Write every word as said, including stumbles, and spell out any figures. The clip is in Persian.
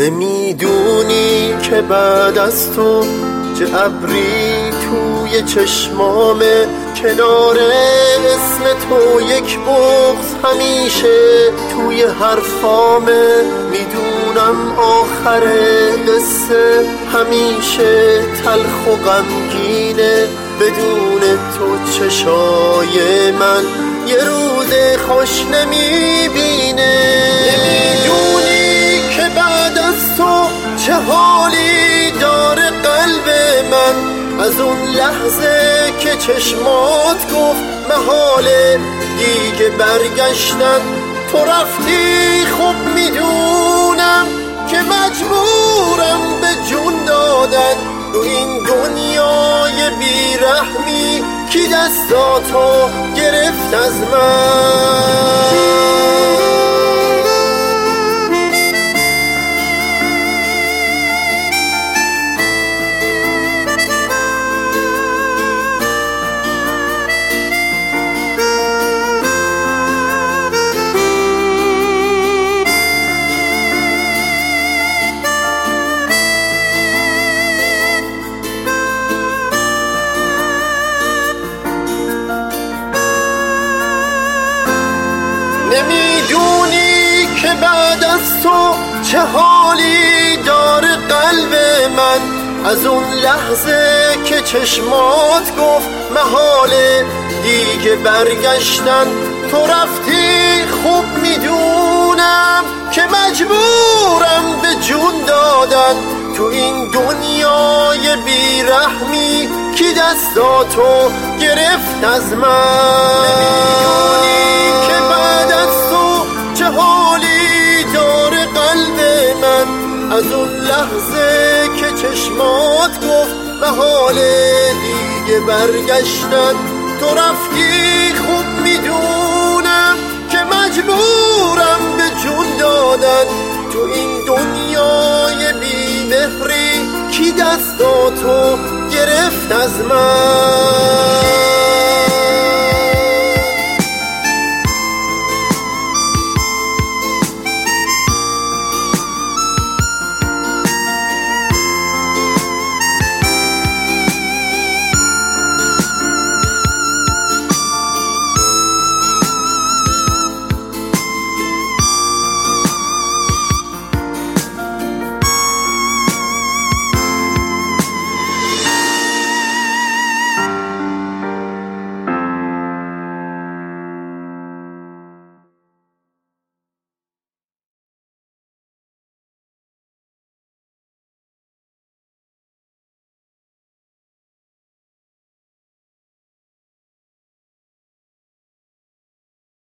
نمیدونی که بعد از تو چه ابری توی چشمامه، کنار اسم تو یک بغض همیشه توی حرفامه. میدونم آخر قصه همیشه تلخ و غمگینه، بدون تو چشای من یه روز خوش نمیبینه. نمیدونی که بعد از تو چه حالی داره قلب من، از اون لحظه که چشمات گفت محاله دیگه برگشتن. تو رفتی خب میدونم که مجبورم به جون دادن، تو این دنیای بیرحمی کی دستاتو گرفت از من. نمیدونی که بعد از تو چه حالی داره قلب من، از اون لحظه که چشمات گفت محاله دیگه برگشتن. تو رفتی خوب میدونم که مجبورم به جون دادن، تو این دنیای بیرحمی کی دستاتو گرفت از من. نمیدونی که بعد از تو چه حالی داره قلب من، از اون لحظه که چشمات گفت محاله دیگه برگشتن. تو رفتی خوب میدونم که مجبورم به جون دادن، تو این دنیای بی‌مهری کی دستاتو گرفت از من.